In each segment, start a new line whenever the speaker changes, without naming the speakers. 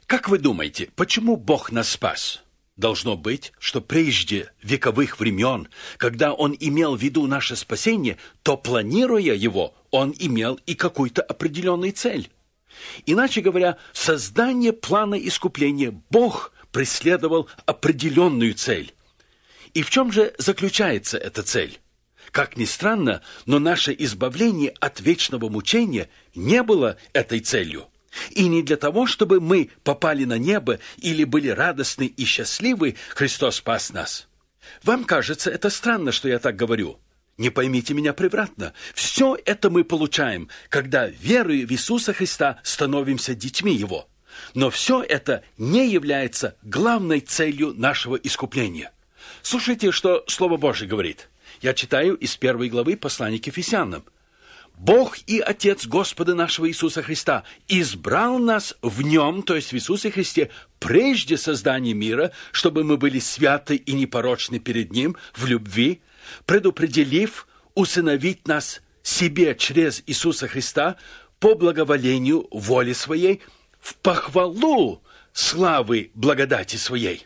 Как вы думаете, почему Бог нас спас? Должно быть, что прежде вековых времен, когда Он имел в виду наше спасение, то, планируя его, Он имел и какую-то определенную цель. Иначе говоря, создание плана искупления Бог преследовал определенную цель. И в чем же заключается эта цель? Как ни странно, но наше избавление от вечного мучения не было этой целью. И не для того, чтобы мы попали на небо или были радостны и счастливы, Христос спас нас. Вам кажется, это странно, что я так говорю? Не поймите меня превратно. Все это мы получаем, когда, веруя в Иисуса Христа, становимся детьми Его. Но все это не является главной целью нашего искупления. Слушайте, что Слово Божие говорит. Я читаю из 1 главы послания к Ефесянам. «Бог и Отец Господа нашего Иисуса Христа избрал нас в Нем, то есть в Иисусе Христе, прежде создания мира, чтобы мы были святы и непорочны перед Ним в любви, предопределив усыновить нас себе через Иисуса Христа по благоволению воли Своей, в похвалу славы благодати Своей».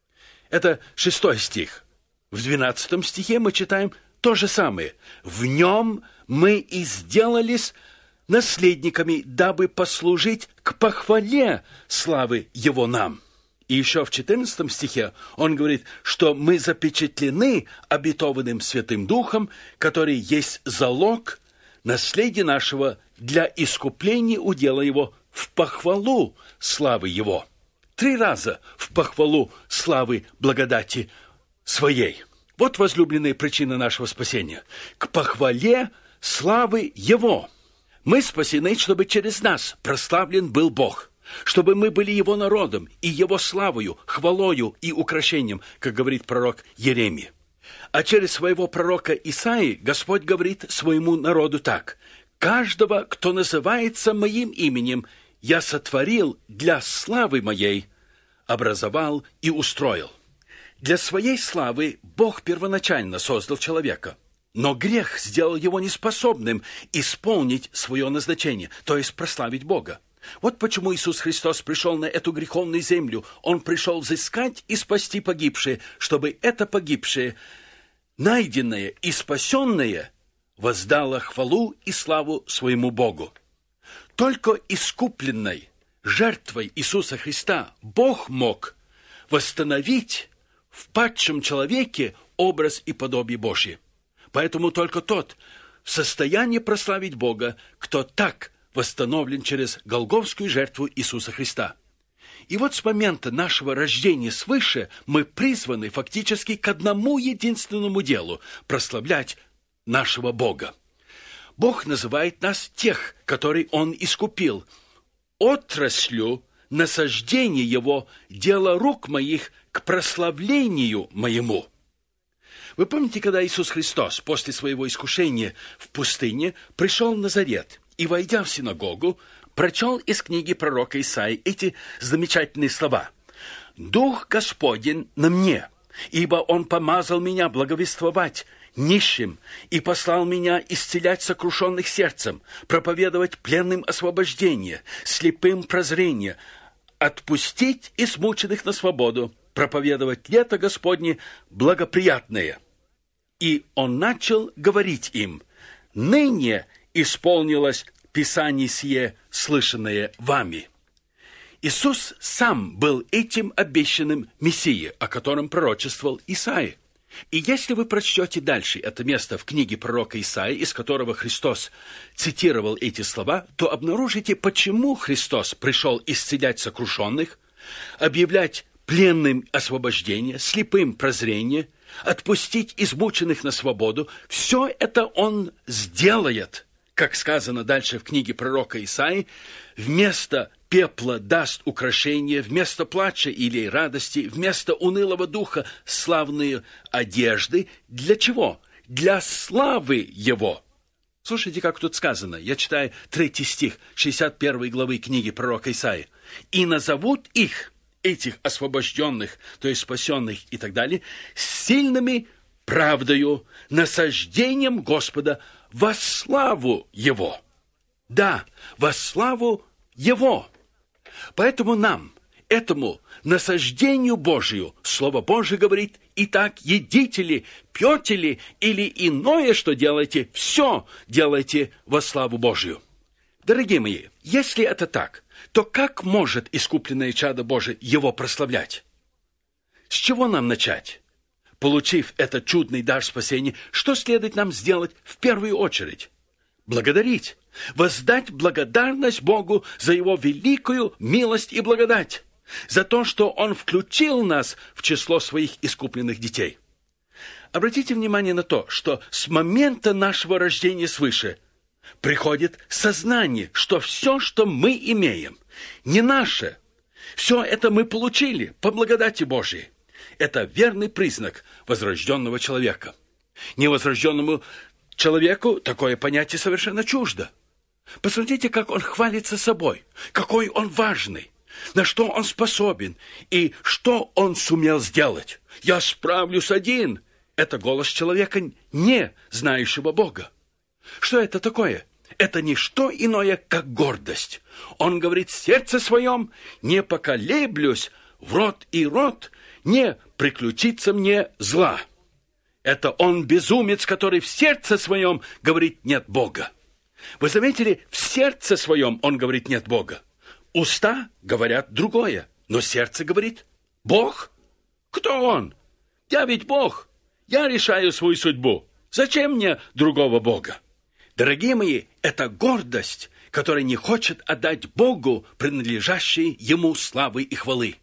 Это 6 стих. В 12 стихе мы читаем то же самое. «В Нем мы и сделались наследниками, дабы послужить к похвале славы Его нам». И еще в 14 стихе он говорит, что мы запечатлены обетованным Святым Духом, который есть залог наследия нашего для искупления удела Его в похвалу славы Его. 3 раза в похвалу славы благодати Своей. Вот возлюбленная причина нашего спасения. К похвале славы Его. Мы спасены, чтобы через нас прославлен был Бог, чтобы мы были Его народом и Его славою, хвалою и украшением, как говорит пророк Иеремия. А через своего пророка Исаии Господь говорит своему народу так: «Каждого, кто называется Моим именем, Я сотворил для славы Моей, образовал и устроил». Для своей славы Бог первоначально создал человека, но грех сделал его неспособным исполнить свое назначение, то есть прославить Бога. Вот почему Иисус Христос пришел на эту греховную землю. Он пришел взыскать и спасти погибшие, чтобы это погибшее, найденное и спасенное, воздало хвалу и славу своему Богу. Только искупленной жертвой Иисуса Христа Бог мог восстановить в падшем человеке образ и подобие Божье. Поэтому только тот в состоянии прославить Бога, кто так восстановлен через голгофскую жертву Иисуса Христа. И вот с момента нашего рождения свыше мы призваны фактически к одному единственному делу – прославлять нашего Бога. Бог называет нас тех, которые Он искупил, отраслью насаждения Его, дело рук моих к прославлению моему. Вы помните, когда Иисус Христос после своего искушения в пустыне пришел в Назарет и, войдя в синагогу, прочел из книги пророка Исаии эти замечательные слова: «Дух Господень на мне, ибо Он помазал меня благовествовать нищим и послал меня исцелять сокрушенных сердцем, проповедовать пленным освобождение, слепым прозрение, отпустить измученных на свободу, проповедовать лето Господне благоприятное». И Он начал говорить им: «Ныне исполнилось Писание сие, слышанное вами». Иисус сам был этим обещанным Мессией, о котором пророчествовал Исаия. И если вы прочтете дальше это место в книге пророка Исаии, из которого Христос цитировал эти слова, то обнаружите, почему Христос пришел исцелять сокрушенных, объявлять пленным освобождение, слепым прозрение, отпустить измученных на свободу. Все это Он сделает, как сказано дальше в книге пророка Исаии: вместо пепла даст украшение, вместо плача или радости, вместо унылого духа славные одежды. Для чего? Для славы Его. Слушайте, как тут сказано. Я читаю 3 стих 61 главы книги пророка Исаии. «И назовут их, этих освобожденных, то есть спасенных и так далее, сильными правдою, насаждением Господа во славу Его». Да, во славу Его. Поэтому нам, этому насаждению Божию Слово Божие говорит: «Итак, едите ли, пьете ли, или иное, что делаете, все делайте во славу Божию». Дорогие мои, если это так, то как может искупленное чадо Божие его прославлять? С чего нам начать? Получив этот чудный дар спасения, что следует нам сделать в первую очередь? Благодарить, воздать благодарность Богу за Его великую милость и благодать, за то, что Он включил нас в число Своих искупленных детей. Обратите внимание на то, что с момента нашего рождения свыше приходит сознание, что все, что мы имеем, не наше. Все это мы получили по благодати Божией. Это верный признак возрожденного человека. Невозрожденному человеку такое понятие совершенно чуждо. Посмотрите, как он хвалится собой, какой он важный, на что он способен и что он сумел сделать. «Я справлюсь один». Это голос человека, не знающего Бога. Что это такое? Это не что иное, как гордость. Он говорит в сердце своем: «Не поколеблюсь в род и род, не приключится мне зла». Это он безумец, который в сердце своем говорит: «Нет Бога». Вы заметили, в сердце своем он говорит: «Нет Бога». Уста говорят другое, но сердце говорит: «Бог? Кто он? Я ведь Бог. Я решаю свою судьбу. Зачем мне другого Бога?» Дорогие мои, это гордость, которая не хочет отдать Богу принадлежащие Ему славы и хвалы.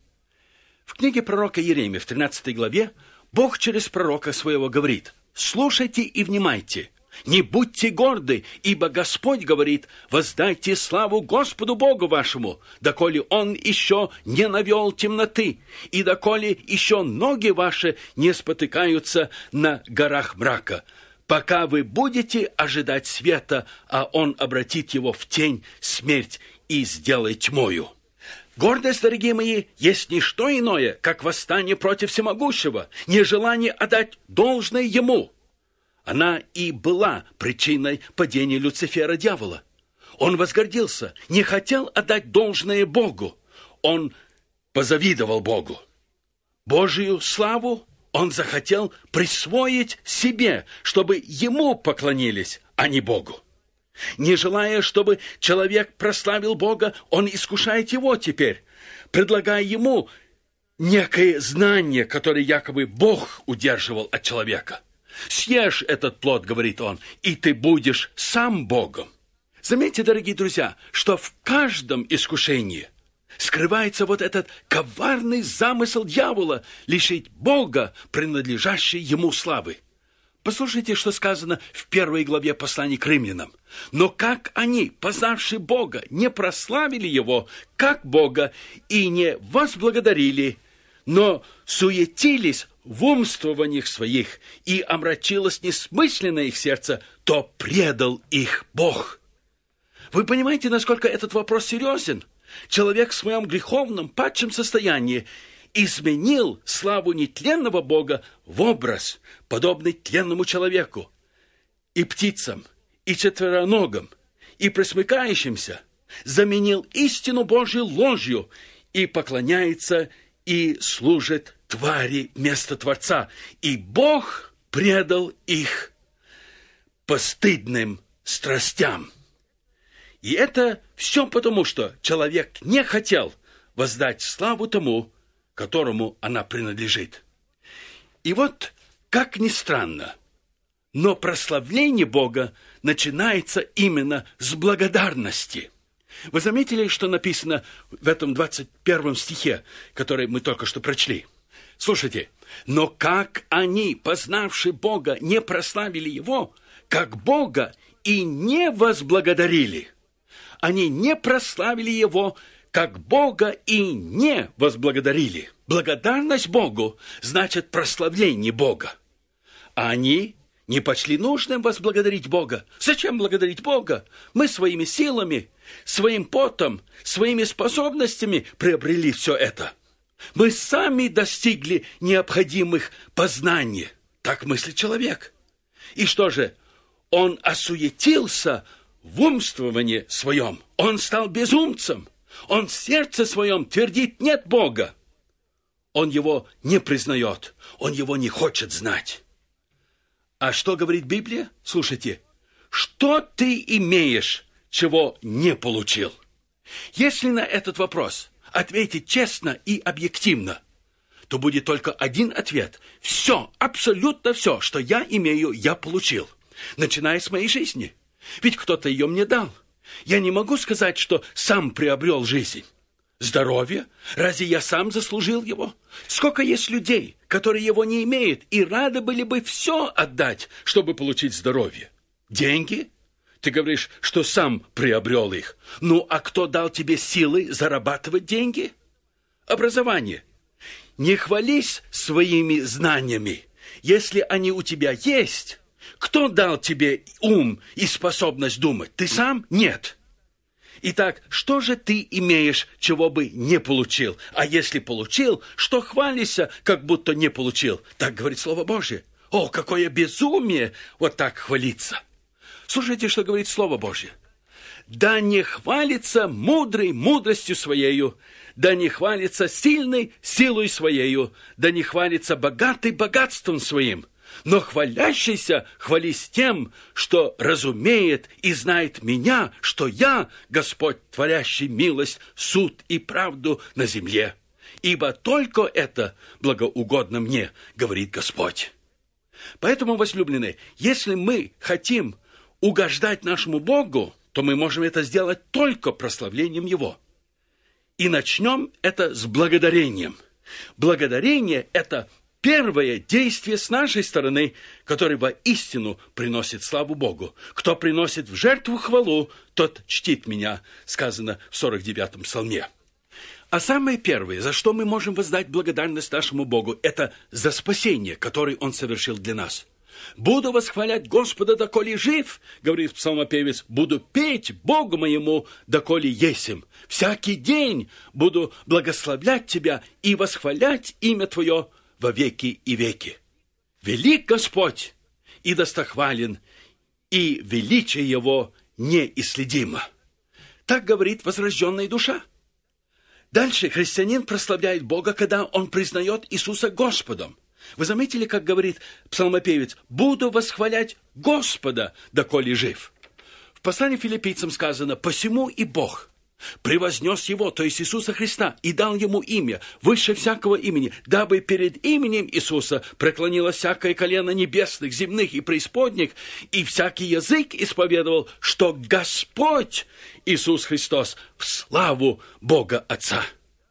В книге пророка Иеремии в 13 главе Бог через пророка своего говорит: «Слушайте и внимайте, не будьте горды, ибо Господь говорит: воздайте славу Господу Богу вашему, доколе Он еще не навел темноты, и доколе еще ноги ваши не спотыкаются на горах мрака, пока вы будете ожидать света, а Он обратит его в тень, смерть, и сделает тьмою». Гордость, дорогие мои, есть не что иное, как восстание против всемогущего, нежелание отдать должное Ему. Она и была причиной падения Люцифера, дьявола. Он возгордился, не хотел отдать должное Богу. Он позавидовал Богу. Божию славу он захотел присвоить себе, чтобы Ему поклонились, а не Богу. Не желая, чтобы человек прославил Бога, он искушает его теперь, предлагая ему некое знание, которое якобы Бог удерживал от человека. «Съешь этот плод, — говорит он, — и ты будешь сам Богом». Заметьте, дорогие друзья, что в каждом искушении скрывается вот этот коварный замысел дьявола лишить Бога принадлежащей ему славы. Послушайте, что сказано в 1 главе послания к римлянам. «Но как они, познавши Бога, не прославили Его, как Бога, и не возблагодарили, но суетились в умствованиях своих, и омрачилось несмысленное их сердце, то предал их Бог». Вы понимаете, насколько этот вопрос серьезен? Человек в своем греховном, падшем состоянии изменил славу нетленного Бога в образ, подобный тленному человеку, и птицам, и четвероногим, и пресмыкающимся, заменил истину Божию ложью и поклоняется и служит твари вместо Творца, и Бог предал их постыдным страстям. И это все потому, что человек не хотел воздать славу тому, которому она принадлежит. И вот, как ни странно, но прославление Бога начинается именно с благодарности. Вы заметили, что написано в этом 21 стихе, который мы только что прочли? Слушайте, «Но как они, познавши Бога, не прославили Его, как Бога, и не возблагодарили». Они не прославили Его, как Бога, и не возблагодарили. Благодарность Богу значит прославление Бога. А они не почли нужным возблагодарить Бога. Зачем благодарить Бога? Мы своими силами, своим потом, своими способностями приобрели все это. Мы сами достигли необходимых познаний. Так мыслит человек. И что же? Он осуетился в умствовании своем. Он стал безумцем. Он в сердце своем твердит: нет Бога. Он его не признает, он его не хочет знать. А что говорит Библия? Слушайте, что ты имеешь, чего не получил? Если на этот вопрос ответить честно и объективно, то будет только один ответ. Все, абсолютно все, что я имею, я получил, начиная с моей жизни. Ведь кто-то ее мне дал. Я не могу сказать, что сам приобрел жизнь. Здоровье? Разве я сам заслужил его? Сколько есть людей, которые его не имеют, и рады были бы все отдать, чтобы получить здоровье? Деньги? Ты говоришь, что сам приобрел их. Ну, а кто дал тебе силы зарабатывать деньги? Образование. Не хвались своими знаниями, если они у тебя есть. Кто дал тебе ум и способность думать? Ты сам? Нет. Итак, что же ты имеешь, чего бы не получил? А если получил, что хвалишься, как будто не получил? Так говорит Слово Божье. О, какое безумие вот так хвалиться! Слушайте, что говорит Слово Божье. Да не хвалится мудрый мудростью своею, да не хвалится сильный силой своею, да не хвалится богатый богатством своим, но хвалящийся хвались тем, что разумеет и знает меня, что я, Господь, творящий милость, суд и правду на земле. Ибо только это благоугодно мне, говорит Господь. Поэтому, возлюбленные, если мы хотим угождать нашему Богу, то мы можем это сделать только прославлением Его. И начнем это с благодарением. Благодарение – это первое действие с нашей стороны, которое воистину приносит славу Богу. Кто приносит в жертву хвалу, тот чтит меня, сказано в 49-м псалме. А самое первое, за что мы можем воздать благодарность нашему Богу, это за спасение, которое Он совершил для нас. «Буду восхвалять Господа, доколе жив, — говорит псалмопевец, — буду петь Богу моему, доколе есим. Всякий день буду благословлять Тебя и восхвалять имя Твое во веки и веки. Велик Господь и достохвален, и величие Его неисследимо». Так говорит возрожденная душа. Дальше христианин прославляет Бога, когда он признает Иисуса Господом. Вы заметили, как говорит псалмопевец: «Буду восхвалять Господа, доколе жив». В послании филиппийцам сказано: «Посему и Бог превознес Его, то есть Иисуса Христа, и дал Ему имя, выше всякого имени, дабы перед именем Иисуса преклонилось всякое колено небесных, земных и преисподних, и всякий язык исповедовал, что Господь Иисус Христос в славу Бога Отца».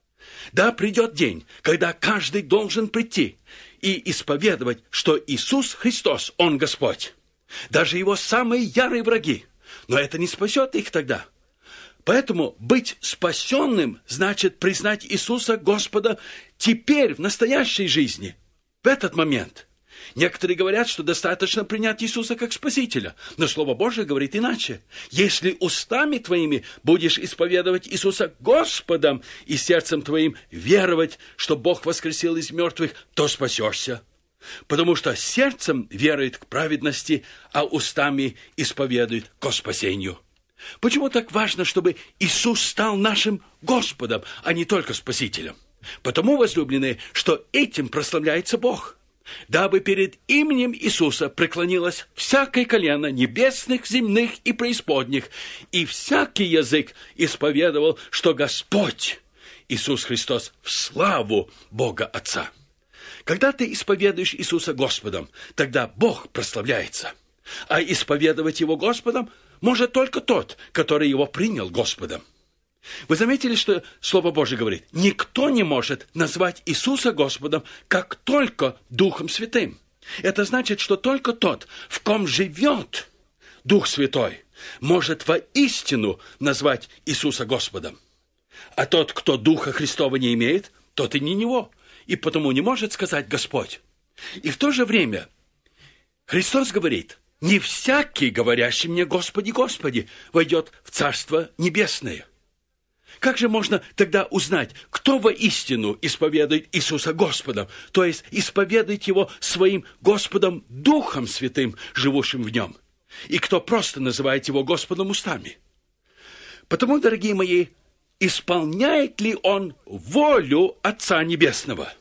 Да, придет день, когда каждый должен прийти и исповедовать, что Иисус Христос, Он Господь. Даже Его самые ярые враги. Но это не спасет их тогда. Поэтому быть спасенным значит признать Иисуса Господа теперь, в настоящей жизни, в этот момент. Некоторые говорят, что достаточно принять Иисуса как Спасителя, но Слово Божие говорит иначе. Если устами твоими будешь исповедовать Иисуса Господом и сердцем твоим веровать, что Бог воскресил из мертвых, то спасешься. Потому что сердцем верует к праведности, а устами исповедует ко спасению. Почему так важно, чтобы Иисус стал нашим Господом, а не только Спасителем? Потому, возлюбленные, что этим прославляется Бог. Дабы перед именем Иисуса преклонилось всякое колено небесных, земных и преисподних, и всякий язык исповедовал, что Господь Иисус Христос в славу Бога Отца. Когда ты исповедуешь Иисуса Господом, тогда Бог прославляется. А исповедовать Его Господом может только тот, который Его принял Господом. Вы заметили, что Слово Божие говорит: никто не может назвать Иисуса Господом, как только Духом Святым. Это значит, что только тот, в ком живет Дух Святой, может воистину назвать Иисуса Господом. А тот, кто Духа Христова не имеет, тот и не Него, и потому не может сказать Господь. И в то же время Христос говорит: не всякий, говорящий мне Господи, Господи, войдет в Царство Небесное. Как же можно тогда узнать, кто воистину исповедует Иисуса Господом, то есть исповедует Его своим Господом Духом Святым, живущим в Нем, и кто просто называет Его Господом устами? Потому, дорогие мои, исполняет ли он волю Отца Небесного.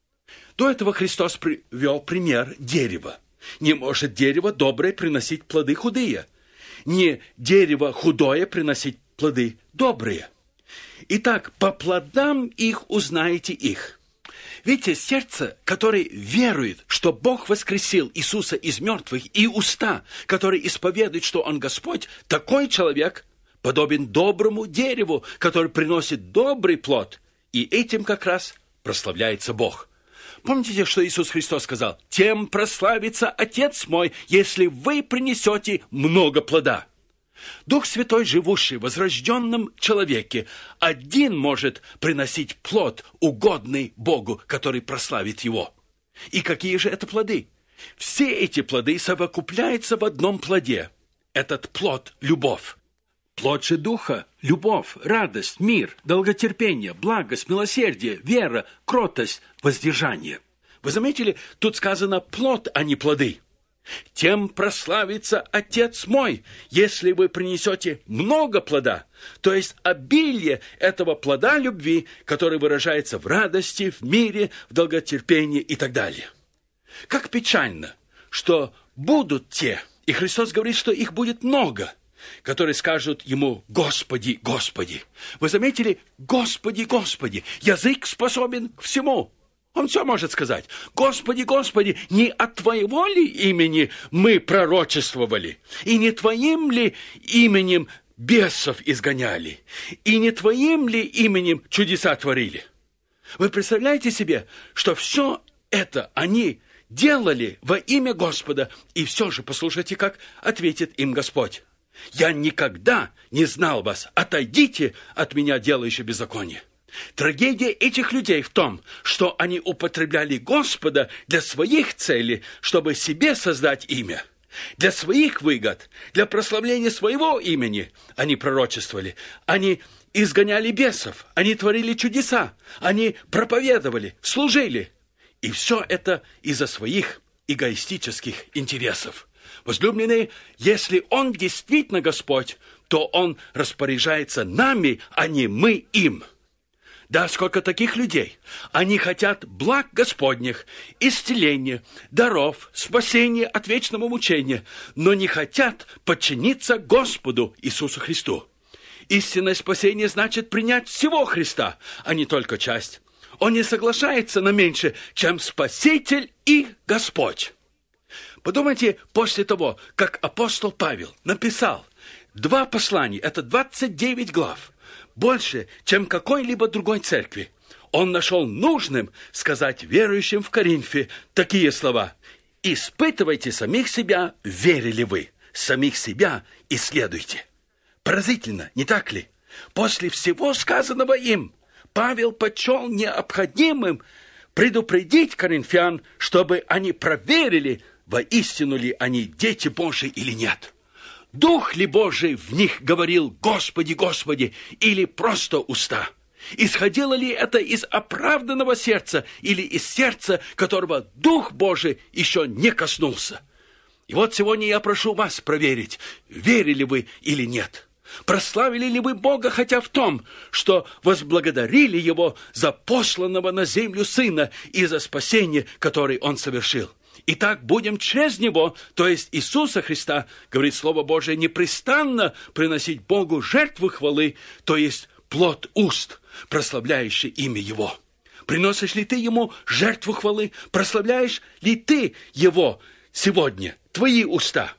До этого Христос привел пример дерева. Не может дерево доброе приносить плоды худые, не дерево худое приносить плоды добрые. Итак, по плодам их узнаете их. Видите, сердце, которое верует, что Бог воскресил Иисуса из мертвых, и уста, которые исповедуют, что Он Господь, такой человек подобен доброму дереву, который приносит добрый плод, и этим как раз прославляется Бог. Помните, что Иисус Христос сказал? «Тем прославится Отец мой, если вы принесете много плода». Дух Святой, живущий в возрожденном человеке, один может приносить плод, угодный Богу, который прославит Его. И какие же это плоды? Все эти плоды совокупляются в одном плоде. Этот плод – любовь. Плод же Духа – любовь, радость, мир, долготерпение, благость, милосердие, вера, кротость, воздержание. Вы заметили, тут сказано «плод», а не «плоды». «Тем прославится Отец мой, если вы принесете много плода», то есть обилие этого плода любви, который выражается в радости, в мире, в долготерпении и так далее. Как печально, что будут те, и Христос говорит, что их будет много, которые скажут Ему «Господи, Господи». Вы заметили? «Господи, Господи». Язык способен к всему. Он все может сказать. «Господи, Господи, не от Твоего ли имени мы пророчествовали? И не Твоим ли именем бесов изгоняли? И не Твоим ли именем чудеса творили?» Вы представляете себе, что все это они делали во имя Господа, и все же послушайте, как ответит им Господь. «Я никогда не знал вас. Отойдите от меня, делающие беззаконие». Трагедия этих людей в том, что они употребляли Господа для своих целей, чтобы себе создать имя. Для своих выгод, для прославления своего имени они пророчествовали. Они изгоняли бесов, они творили чудеса, они проповедовали, служили. И все это из-за своих эгоистических интересов. Возлюбленные, если Он действительно Господь, то Он распоряжается нами, а не мы им. Да, сколько таких людей. Они хотят благ Господних, исцеления, даров, спасения от вечного мучения, но не хотят подчиниться Господу Иисусу Христу. Истинное спасение значит принять всего Христа, а не только часть. Он не соглашается на меньше, чем Спаситель и Господь. Подумайте, после того, как апостол Павел написал 2 послания, это 29 глав, больше, чем какой-либо другой церкви, он нашел нужным сказать верующим в Коринфе такие слова: «Испытывайте самих себя, верили вы, самих себя исследуйте». Поразительно, не так ли? После всего сказанного им, Павел почел необходимым предупредить коринфян, чтобы они проверили, воистину ли они дети Божии или нет. Дух ли Божий в них говорил «Господи, Господи» или просто уста? Исходило ли это из оправданного сердца или из сердца, которого Дух Божий еще не коснулся? И вот сегодня я прошу вас проверить, верили вы или нет. Прославили ли вы Бога хотя в том, что возблагодарили Его за посланного на землю Сына и за спасение, которое Он совершил? Итак, будем через Него, то есть Иисуса Христа, говорит Слово Божие, непрестанно приносить Богу жертву хвалы, то есть плод уст, прославляющий имя Его. Приносишь ли ты Ему жертву хвалы? Прославляешь ли ты Его сегодня, твои уста?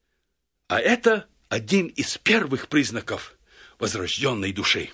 А это один из первых признаков возрожденной души.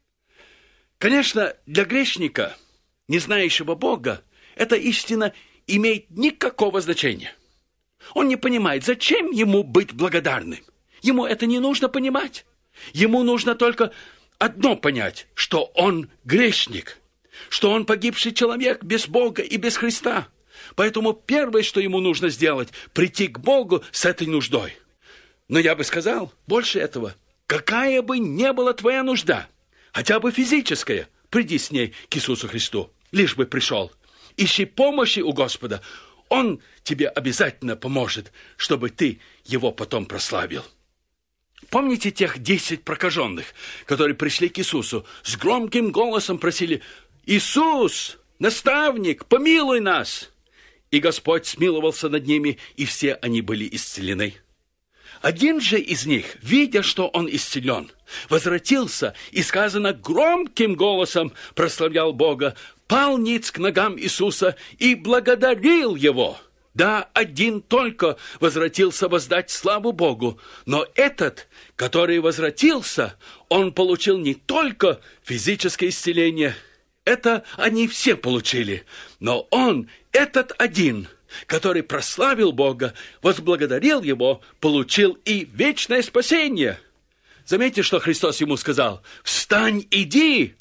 Конечно, для грешника, не знающего Бога, эта истина имеет никакого значения. Он не понимает, зачем ему быть благодарным. Ему это не нужно понимать. Ему нужно только одно понять, что он грешник, что он погибший человек без Бога и без Христа. Поэтому первое, что ему нужно сделать, прийти к Богу с этой нуждой. Но я бы сказал, больше этого, какая бы ни была твоя нужда, хотя бы физическая, приди с ней к Иисусу Христу, лишь бы пришел. Ищи помощи у Господа, Он тебе обязательно поможет, чтобы ты Его потом прославил. Помните тех 10 прокаженных, которые пришли к Иисусу, с громким голосом просили: «Иисус, наставник, помилуй нас!» И Господь смиловался над ними, и все они были исцелены. Один же из них, видя, что он исцелен, возвратился и, сказано, громким голосом прославлял Бога, пал ниц к ногам Иисуса и благодарил Его. Да, один только возвратился воздать славу Богу, но этот, который возвратился, он получил не только физическое исцеление, это они все получили, но он, этот один, который прославил Бога, возблагодарил Его, получил и вечное спасение. Заметьте, что Христос ему сказал: «Встань, иди,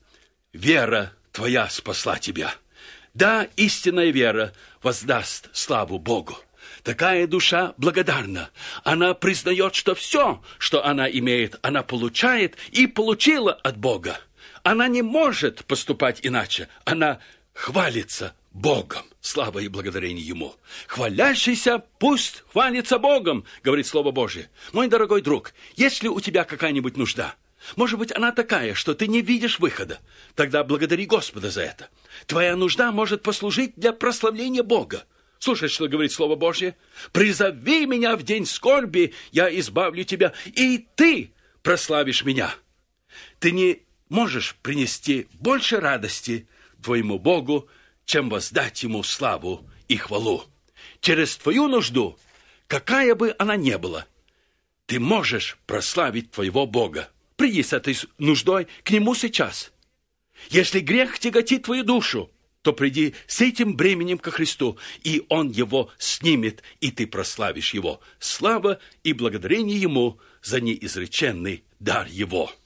вера твоя спасла тебя». Да, истинная вера воздаст славу Богу. Такая душа благодарна. Она признает, что все, что она имеет, она получает и получила от Бога. Она не может поступать иначе. Она хвалится Богом. Слава и благодарение Ему. «Хвалящийся пусть хвалится Богом», говорит Слово Божие. Мой дорогой друг, если у тебя какая-нибудь нужда, может быть, она такая, что ты не видишь выхода, тогда благодари Господа за это. Твоя нужда может послужить для прославления Бога. Слушай, что говорит Слово Божье. «Призови меня в день скорби, я избавлю тебя, и ты прославишь меня». Ты не можешь принести больше радости твоему Богу, чем воздать Ему славу и хвалу. Через твою нужду, какая бы она ни была, ты можешь прославить твоего Бога. Приди с этой нуждой к Нему сейчас. Если грех тяготит твою душу, то приди с этим бременем ко Христу, и Он его снимет, и ты прославишь Его. Слава и благодарение Ему за неизреченный дар Его.